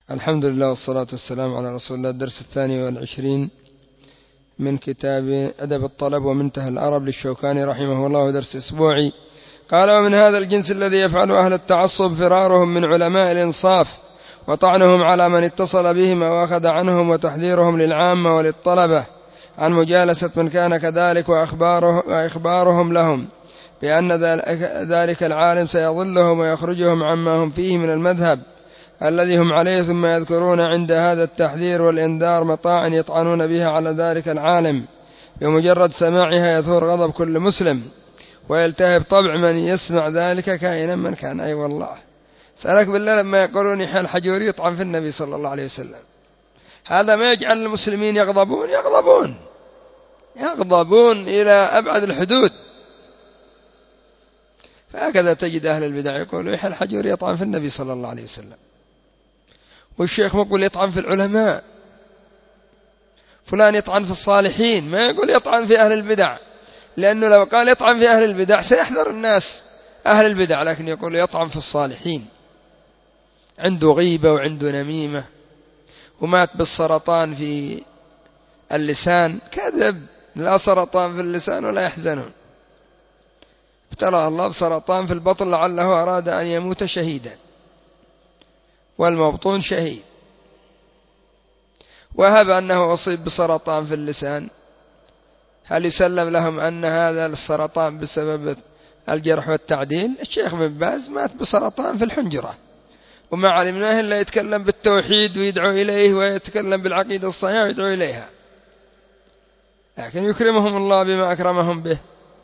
الحمد لله والصلاة والسلام على رسول الله. الدرس 22 من كتاب أدب الطلب ومنتهى العرب للشوكاني رحمه الله، درس أسبوعي. قال: ومن هذا الجنس الذي يفعل أهل التعصب فرارهم من علماء الإنصاف وطعنهم على من اتصل بهم وأخذ عنهم وتحذيرهم للعامة وللطلبة عن مجالسة من كان كذلك وإخبارهم لهم بأن ذلك العالم سيضلهم ويخرجهم عما هم فيه من المذهب الذي هم عليه، ثم يذكرون عند هذا التحذير والإنذار مطاعن يطعنون بها على ذلك العالم. بمجرد سماعها يثور غضب كل مسلم ويلتهب طبع من يسمع ذلك كائنا من كان. أي والله سألك بالله لما يقولون يحيى الحجوري يطعن في النبي صلى الله عليه وسلم، هذا ما يجعل المسلمين يغضبون إلى أبعد الحدود. فهكذا تجد أهل البدع يقولوا يحيى الحجوري يطعن في النبي صلى الله عليه وسلم، والشيخ مقبل يطعن في العلماء، فلان يطعن في الصالحين، ما يقول يطعن في أهل البدع، لأنه لو قال يطعن في أهل البدع سيحذر الناس أهل البدع، لكن يقول يطعن في الصالحين. عنده غيبة وعنده نميمة ومات بالسرطان في اللسان، كذب، لا سرطان في اللسان ولا يحزنون، ابتلى الله بسرطان في البطن لعله أراد أن يموت شهيدا، والمبطون شهيد. وهب أنه أصيب بسرطان في اللسان، هل يسلم لهم أن هذا السرطان بسبب الجرح والتعديل؟ الشيخ بن باز مات بسرطان في الحنجرة، وما علمناه إلا يتكلم بالتوحيد ويدعو إليه ويتكلم بالعقيدة الصحيحة ويدعو إليها، لكن يكرمهم الله بما أكرمهم به.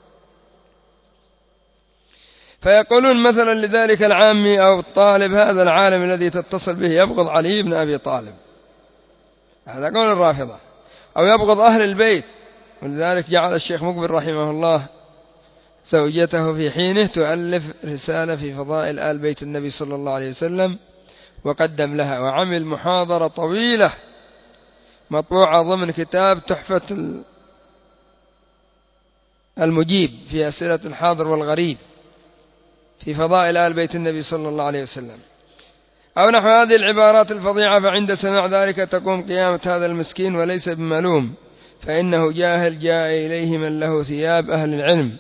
فيقولون مثلا لذلك العامي أو الطالب: هذا العالم الذي تتصل به يبغض علي بن أبي طالب، هذا قول الرافضة، أو يبغض أهل البيت. ولذلك جعل الشيخ مقبل رحمه الله زوجته في حينه تؤلف رسالة في فضائل آل بيت النبي صلى الله عليه وسلم، وقدم لها وعمل محاضرة طويلة مطبوعة ضمن كتاب تحفة المجيب في أسئلة الحاضر والغريب في فضائل آل بيت النبي صلى الله عليه وسلم، أو نحو هذه العبارات الفظيعة. فعند سماع ذلك تقوم قيامة هذا المسكين وليس بملوم، فإنه جاهل جاء إليه من له ثياب أهل العلم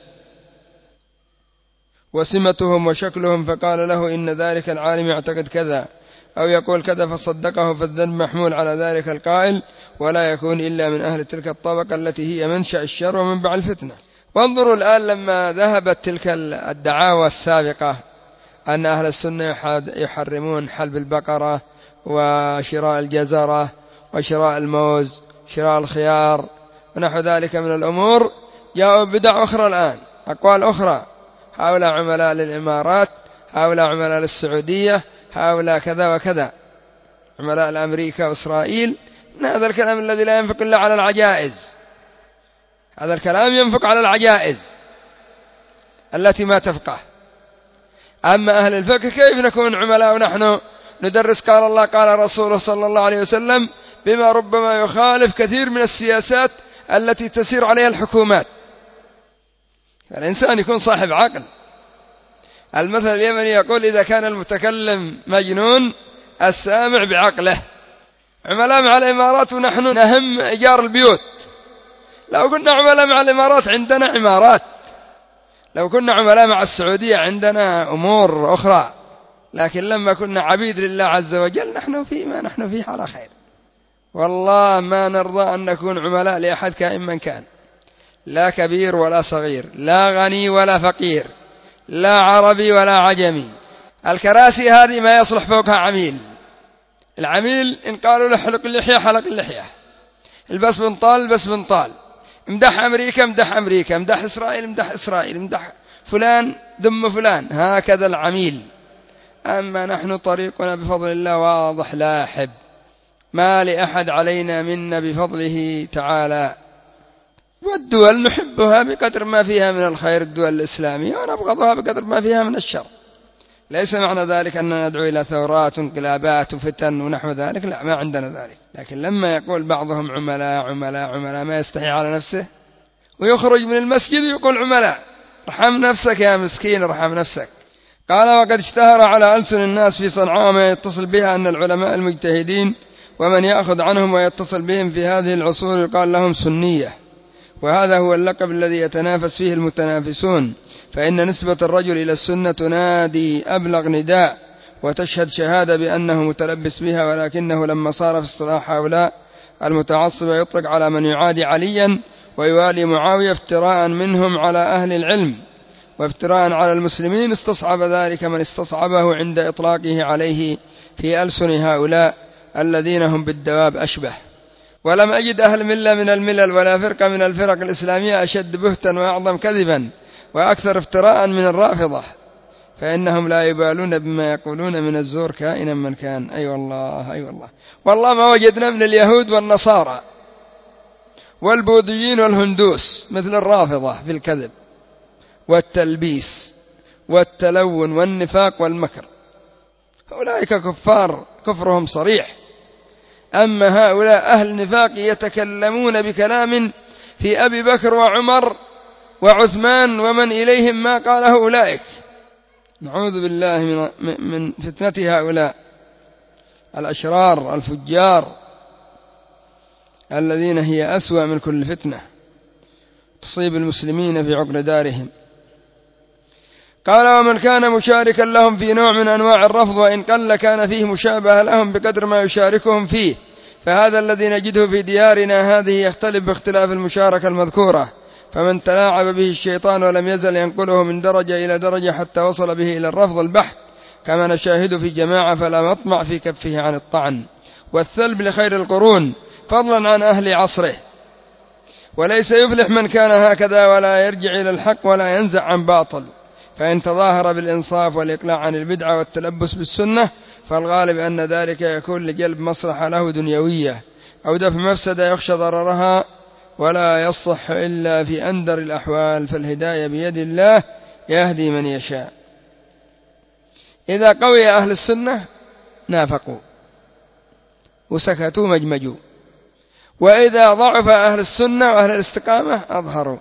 وسمتهم وشكلهم، فقال له: إن ذلك العالم يعتقد كذا أو يقول كذا، فصدقه، فالذنب محمول على ذلك القائل، ولا يكون إلا من أهل تلك الطبقة التي هي منشأ الشر ومنبع الفتنة. وانظروا الآن لما ذهبت تلك الدعاوى السابقة أن أهل السنة يحرمون حلب البقرة وشراء الجزرة وشراء الموز وشراء الخيار ونحو ذلك من الأمور، جاءوا بدع أخرى الآن، أقوال أخرى، هؤلاء عملاء للإمارات، هؤلاء عملاء للسعودية، هؤلاء كذا وكذا، عملاء لأمريكا وإسرائيل. من هذا الكلام الذي لا ينفق إلا على العجائز، هذا الكلام ينفق على العجائز التي ما تفقه. أما أهل الفقه كيف نكون عملاء ونحن ندرس قال الله قال رسوله صلى الله عليه وسلم بما ربما يخالف كثير من السياسات التي تسير عليها الحكومات؟ الإنسان يكون صاحب عقل. المثل اليمني يقول: إذا كان المتكلم مجنون السامع بعقله. عملاء مع الإمارات ونحن نهم إيجار البيوت. لو كنا عملاء مع الإمارات عندنا عمارات، لو كنا عملاء مع السعودية عندنا أمور أخرى، لكن لما كنا عبيد لله عز وجل نحن فيما نحن فيه على خير. والله ما نرضى أن نكون عملاء لأحد كائن من كان، لا كبير ولا صغير، لا غني ولا فقير، لا عربي ولا عجمي. الكراسي هذه ما يصلح فوقها عميل. العميل إن قالوا له حلق اللحية حلق اللحية، البس بنطال البس بنطال، امدح أمريكا امدح أمريكا، امدح إسرائيل امدح إسرائيل، امدح فلان ذم فلان، هكذا العميل. أما نحن طريقنا بفضل الله واضح لاحب، ما لأحد علينا منا بفضله تعالى. والدول نحبها بقدر ما فيها من الخير، الدول الإسلامية، ونبغضها بقدر ما فيها من الشر. ليس معنى ذلك أننا ندعو إلى ثورات وانقلابات وفتن ونحو ذلك، لا، ما عندنا ذلك. لكن لما يقول بعضهم عملاء عملاء عملاء ما يستحي على نفسه ويخرج من المسجد ويقول عملاء، ارحم نفسك يا مسكين، ارحم نفسك. قال وقد اشتهر على ألسن الناس في صنعاء ما يتصل بها أن العلماء المجتهدين ومن يأخذ عنهم ويتصل بهم في هذه العصور يقال لهم سنية، وهذا هو اللقب الذي يتنافس فيه المتنافسون، فإن نسبة الرجل إلى السنة تنادي أبلغ نداء وتشهد شهادة بأنه متلبس بها، ولكنه لما صار في اصطلاح هؤلاء المتعصبة يطلق على من يعادي عليا ويوالي معاوية افتراء منهم على أهل العلم وافتراء على المسلمين، استصعب ذلك من استصعبه عند إطلاقه عليه في ألسن هؤلاء الذين هم بالدواب أشبه. ولم أجد أهل ملة من الملل ولا فرقة من الفرق الإسلامية أشد بهتا وأعظم كذبا وأكثر افتراء من الرافضة، فإنهم لا يبالون بما يقولون من الزور كائنا من كان. أي والله أي والله، والله ما وجدنا من اليهود والنصارى والبوذيين والهندوس مثل الرافضة في الكذب والتلبيس والتلون والنفاق والمكر، أولئك كفار كفرهم صريح. أما هؤلاء أهل النفاق يتكلمون بكلام في أبي بكر وعمر وعثمان ومن إليهم ما قاله أولئك. نعوذ بالله من فتنة هؤلاء الأشرار الفجار الذين هي أسوأ من كل فتنة تصيب المسلمين في عقر دارهم. قال ومن كان مشاركا لهم في نوع من أنواع الرفض وإن قل كان فيه مشابه لهم بقدر ما يشاركهم فيه، فهذا الذي نجده في ديارنا هذه يختلف باختلاف المشاركة المذكورة، فمن تلاعب به الشيطان ولم يزل ينقله من درجة إلى درجة حتى وصل به إلى الرفض البحت كما نشاهد في جماعة، فلا مطمع في كفه عن الطعن والثلب لخير القرون فضلا عن أهل عصره. وليس يفلح من كان هكذا ولا يرجع إلى الحق ولا ينزع عن باطل، فإن تظاهر بالإنصاف والإقلاع عن البدعة والتلبس بالسنة فالغالب أن ذلك يكون لجلب مصلحة له دنيوية أو دفع مفسدة يخشى ضررها، ولا يصح إلا في أندر الأحوال، فالهداية بيد الله يهدي من يشاء. إذا قوي أهل السنة نافقوا وسكتوا مجمجوا، وإذا ضعف أهل السنة وأهل الاستقامة أظهروا.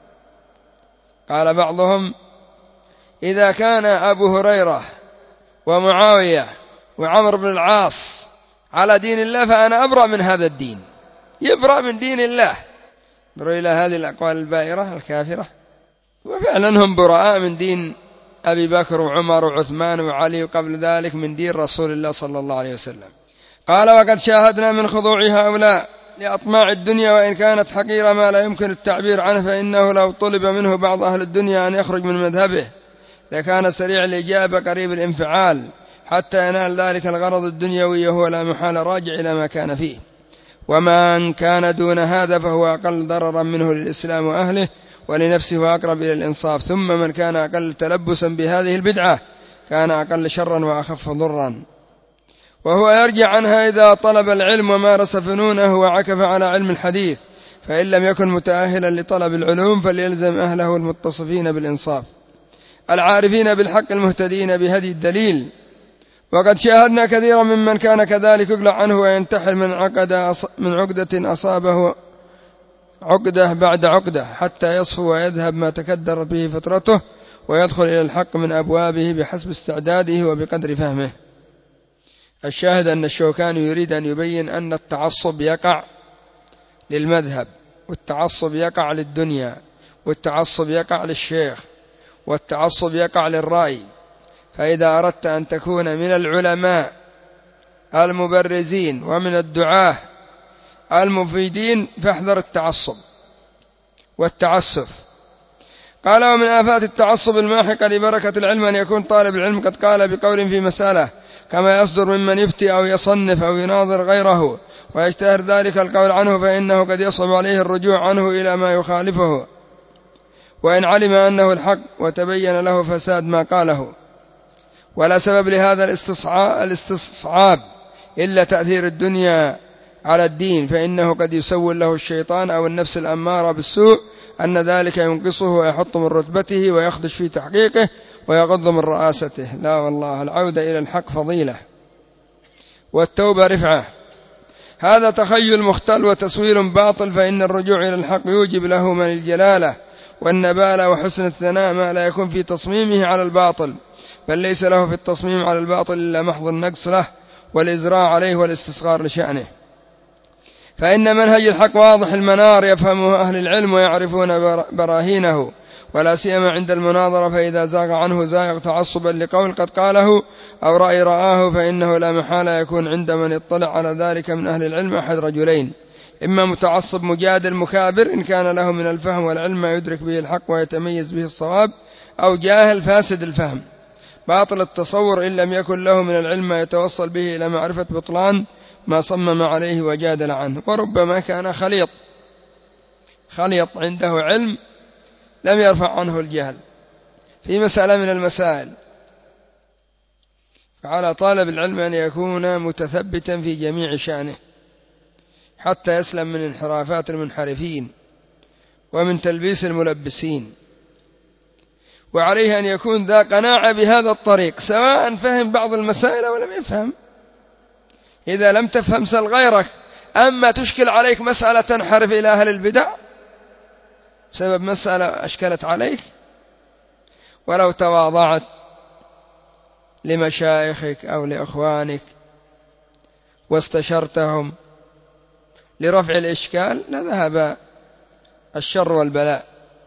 قال بعضهم إذا كان أبو هريرة ومعاوية وعمر بن العاص على دين الله فأنا أبرأ من هذا الدين، يبرأ من دين الله. انظروا إلى هذه الأقوال البائرة الكافرة، وفعلا هم براء من دين أبي بكر وعمر وعثمان وعلي وقبل ذلك من دين رسول الله صلى الله عليه وسلم. قال وقد شاهدنا من خضوع هؤلاء لأطماع الدنيا وإن كانت حقيرة ما لا يمكن التعبير عنه، فإنه لو طلب منه بعض أهل الدنيا أن يخرج من مذهبه لكان سريع الإجابة قريب الانفعال حتى ينال ذلك الغرض الدنيوي، وهو لا محال راجع إلى ما كان فيه. ومن كان دون هذا فهو أقل ضررا منه للإسلام وأهله ولنفسه وأقرب إلى الإنصاف، ثم من كان أقل تلبسا بهذه البدعة كان أقل شرا وأخف ضرا، وهو يرجع عنها إذا طلب العلم ومارس فنونه وعكف على علم الحديث، فإن لم يكن متأهلا لطلب العلوم فليلزم أهله المتصفين بالإنصاف العارفين بالحق المهتدين بهدي الدليل. وقد شاهدنا كثيرا ممن كان كذلك يقلع عنه وينتحل من عقدة أصابه عقدة بعد عقدة حتى يصفو ويذهب ما تكدرت به فطرته ويدخل إلى الحق من أبوابه بحسب استعداده وبقدر فهمه. الشاهد أن الشوكاني يريد أن يبين أن التعصب يقع للمذهب، والتعصب يقع للدنيا، والتعصب يقع للشيخ، والتعصب يقع للرأي. فإذا أردت أن تكون من العلماء المبرزين ومن الدعاة المفيدين فاحذر التعصب والتعسف. قال ومن آفات التعصب الماحقة لبركة العلم أن يكون طالب العلم قد قال بقول في مسألة كما يصدر ممن يفتي أو يصنف أو يناظر غيره ويشتهر ذلك القول عنه، فإنه قد يصعب عليه الرجوع عنه إلى ما يخالفه وإن علم أنه الحق وتبين له فساد ما قاله. ولا سبب لهذا الاستصعاب إلا تأثير الدنيا على الدين، فإنه قد يسول له الشيطان أو النفس الأمارة بالسوء أن ذلك ينقصه ويحط من رتبته ويخدش في تحقيقه ويغض من رئاسته. لا والله، العودة إلى الحق فضيلة والتوبة رفعة. هذا تخيل مختل وتسويل باطل، فإن الرجوع إلى الحق يوجب له من الجلالة والنبالة وحسن الثناء ما لا يكون في تصميمه على الباطل، بل ليس له في التصميم على الباطل إلا محض النقص له والإزراع عليه والاستصغار لشأنه. فإن منهج الحق واضح المنار يفهمه أهل العلم ويعرفون براهينه، ولا سيما عند المناظرة، فإذا زاغ عنه زاغ تعصبا لقول قد قاله أو رأي رآه فإنه لا محالة يكون عند من اطلع على ذلك من أهل العلم أحد رجلين: إما متعصب مجادل مكابر إن كان له من الفهم والعلم ما يدرك به الحق ويتميز به الصواب، أو جاهل فاسد الفهم باطل التصور إن لم يكن له من العلم ما يتوصل به إلى معرفة بطلان ما صمم عليه وجادل عنه. وربما كان خليط عنده علم لم يرفع عنه الجهل في مسألة من المسائل، فعلى طالب العلم أن يكون متثبتا في جميع شأنه حتى يسلم من انحرافات المنحرفين ومن تلبيس الملبسين، وعليه أن يكون ذا قناعة بهذا الطريق سواء فهم بعض المسائل أو لم يفهم. إذا لم تفهم سل غيرك، أما تشكل عليك مسألة تنحرف إلى أهل البدع بسبب مسألة أشكلت عليك، ولو تواضعت لمشايخك أو لإخوانك واستشرتهم لرفع الإشكال لذهب الشر والبلاء.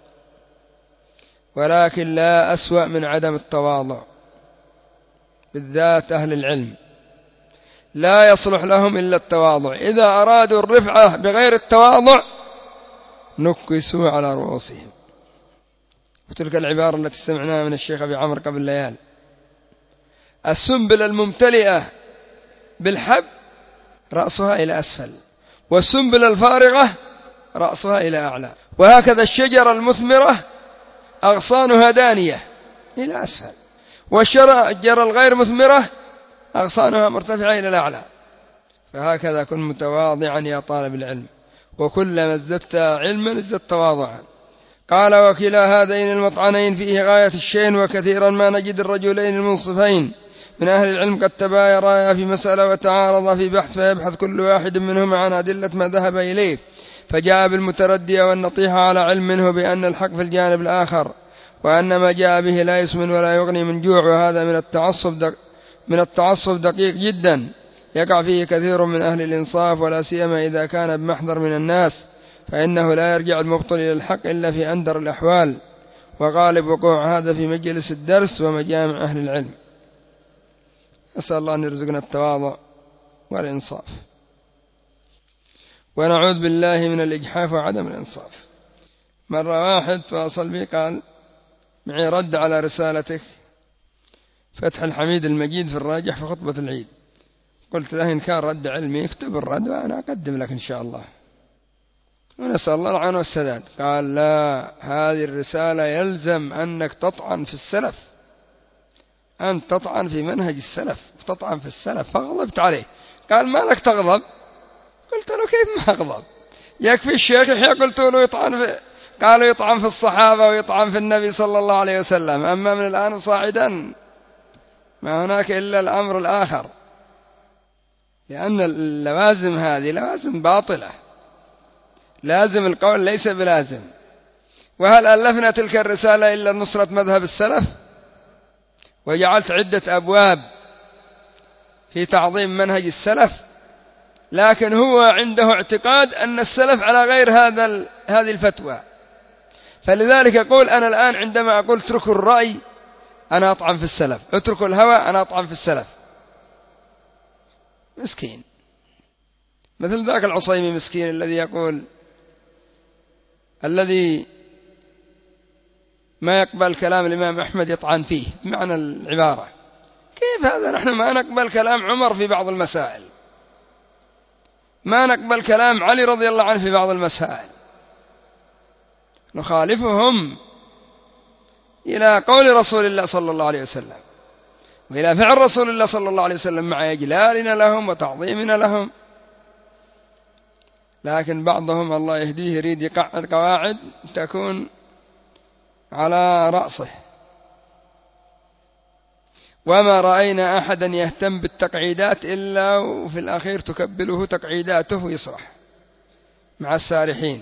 ولكن لا أسوأ من عدم التواضع، بالذات أهل العلم لا يصلح لهم إلا التواضع. إذا أرادوا الرفعة بغير التواضع نكسوا على رؤوسهم. وتلك العبارة التي سمعناها من الشيخ أبي عمرو قبل ليال: السنبل الممتلئة بالحب رأسها إلى أسفل، والسنبل الفارغة رأسها إلى أعلى، وهكذا الشجرة المثمرة أغصانها دانية إلى أسفل، والشجرة الغير مثمرة أغصانها مرتفعة إلى الأعلى. فهكذا كن متواضعا يا طالب العلم، وكلما ازددت علما ازددت تواضعا. قال: وكلا هذين المطعنين فيه غاية الشين، وكثيرا ما نجد الرجلين المنصفين من أهل العلم قد تبايرا في مسألة وتعارضا في بحث، فيبحث كل واحد منهما عن أدلة ما ذهب إليه، فجاء بالمتردية والنطيحة على علم منه بأن الحق في الجانب الآخر، وأن ما جاء به لا يسمن ولا يغني من جوع. وهذا من التعصب دقيق جدا يقع فيه كثير من أهل الإنصاف، ولا سيما إذا كان بمحضر من الناس، فإنه لا يرجع المبطل إلى الحق إلا في أندر الأحوال، وغالب وقوع هذا في مجلس الدرس ومجامع أهل العلم. أسأل الله أن يرزقنا التواضع والإنصاف، ونعوذ بالله من الإجحاف وعدم الإنصاف. مرة واحد تواصل بي قال: معي رد على رسالتك فتح الحميد المجيد في الراجح في خطبة العيد. قلت له: إن كان رد علمي اكتب الرد وأنا أقدم لك إن شاء الله، ونسأل الله العون والسداد. قال: لا، هذه الرسالة يلزم أنك تطعن في السلف، أن تطعن في منهج السلف وتطعن في السلف. فغضبت عليه. قال: ما لك تغضب؟ قلت له: كيف ما أغضب؟ يكفي الشيخ يحيى قلت له يطعن في، قالوا يطعن في الصحابة ويطعن في النبي صلى الله عليه وسلم، أما من الآن صاعدا ما هناك إلا الأمر الآخر، لأن اللوازم هذه لوازم باطلة، لازم القول ليس بلازم. وهل ألفنا تلك الرسالة إلا نصرة مذهب السلف؟ وجعلت عدة أبواب في تعظيم منهج السلف، لكن هو عنده اعتقاد أن السلف على غير هذه الفتوى. فلذلك يقول: أنا الآن عندما أقول اتركوا الرأي أنا أطعن في السلف، اتركوا الهوى أنا أطعن في السلف. مسكين، مثل ذاك العصيمي مسكين الذي يقول، الذي ما يقبل كلام الإمام أحمد يطعن فيه، بمعنى العبارة. كيف هذا؟ نحن ما نقبل كلام عمر في بعض المسائل، ما نقبل كلام علي رضي الله عنه في بعض المسائل، نخالفهم إلى قول رسول الله صلى الله عليه وسلم وإلى فعل رسول الله صلى الله عليه وسلم مع إجلالنا لهم وتعظيمنا لهم. لكن بعضهم الله يهديه يريد يقعد قواعد تكون على رأسه. وما رأينا أحدا يهتم بالتقعيدات إلا وفي الأخير تكبله تقعيداته ويصرح مع السارحين.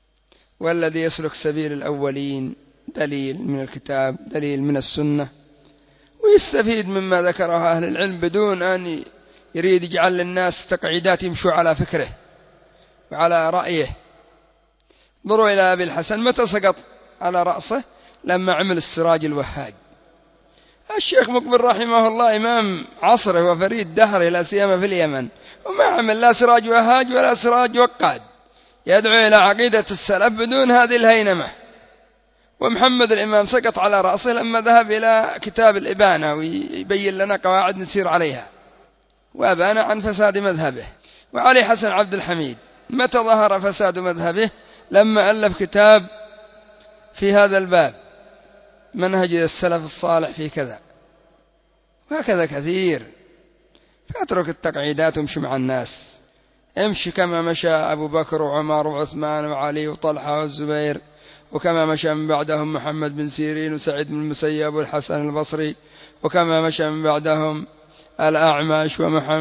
والذي يسلك سبيل الأولين دليل من الكتاب، دليل من السنة، ويستفيد مما ذكره أهل العلم بدون أن يريد يجعل للناس تقعيدات يمشوا على فكره وعلى رأيه. انظروا إلى أبي الحسن متى سقط على رأسه؟ لما عمل السراج الوهاج. الشيخ مقبل رحمه الله إمام عصره وفريد دهره لا سيما في اليمن، وما عمل لا سراج وهاج ولا سراج وقاد، يدعو إلى عقيدة السلف بدون هذه الهينمة. ومحمد الإمام سقط على رأسه لما ذهب إلى كتاب الإبانة ويبين لنا قواعد نسير عليها، وأبان عن فساد مذهبه. وعلي حسن عبد الحميد متى ظهر فساد مذهبه؟ لما ألف كتاب في هذا الباب، منهج السلف الصالح في كذا، وهكذا كثير. فاترك التقعيدات وامشي مع الناس، امشي كما مشى أبو بكر وعمر وعثمان وعلي وطلحة والزبير، وكما مشى من بعدهم محمد بن سيرين وسعيد بن المسيب والحسن البصري، وكما مشى من بعدهم الأعمش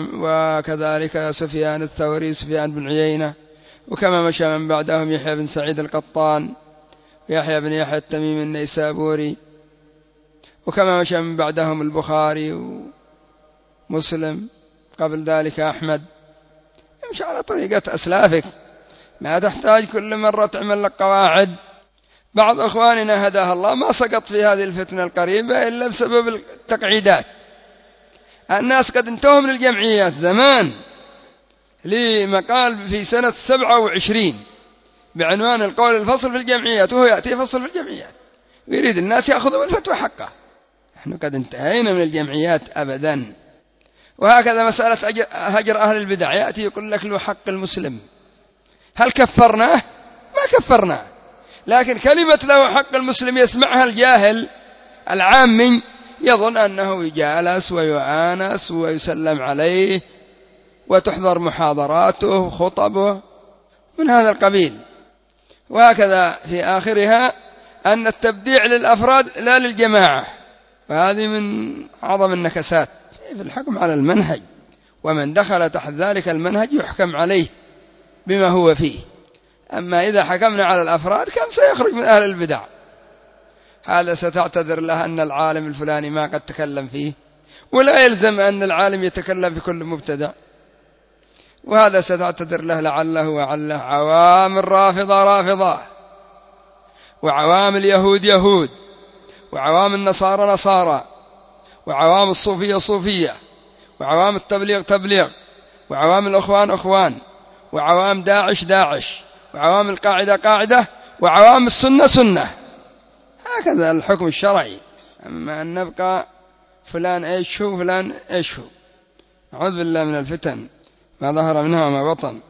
وكذلك سفيان الثوري سفيان بن عيينة، وكما مشى من بعدهم يحيى بن سعيد القطان ويحيى بن يحيى التميمي النيسابوري، وكما مشى من بعدهم البخاري ومسلم، قبل ذلك أحمد. امشي على طريقة أسلافك، ما تحتاج كل مرة تعمل لك قواعد. بعض أخواننا هداه الله ما سقط في هذه الفتنة القريبة إلا بسبب التقعيدات. الناس قد انتهوا من الجمعيات زمان، لي مقال في سنة 27 بعنوان القول الفصل في الجمعيات، وهو يأتي فصل في الجمعيات ويريد الناس يأخذوا الفتوى حقه. نحن قد انتهينا من الجمعيات أبدا. وهكذا مسألة هجر أهل البدع، يأتي يقول لك له حق المسلم. هل كفرناه؟ ما كفرناه، لكن كلمة له حق المسلم يسمعها الجاهل العامي، يظن أنه يجالس ويؤانس ويسلم عليه وتحضر محاضراته وخطبه من هذا القبيل. وهكذا في آخرها أن التبديع للأفراد لا للجماعة، وهذه من أعظم النكسات في الحكم على المنهج، ومن دخل تحت ذلك المنهج يحكم عليه بما هو فيه. أما إذا حكمنا على الأفراد كم سيخرج من أهل البدع؟ هذا ستعتذر له أن العالم الفلاني ما قد تكلم فيه، ولا يلزم أن العالم يتكلم في كل مبتدع. وهذا ستعتذر له لعله وعله عوام الرافضة رافضة، وعوام اليهود يهود، وعوام النصارى نصارى، وعوام الصوفية صوفية، وعوام التبليغ تبليغ، وعوام الأخوان أخوان، وعوام داعش داعش، وعوام القاعدة قاعدة، وعوام السنة سنة. هكذا الحكم الشرعي. أما أن نبقى فلان إيش هو فلان إيش هو، نعوذ بالله من الفتن ما ظهر منها وما بطن.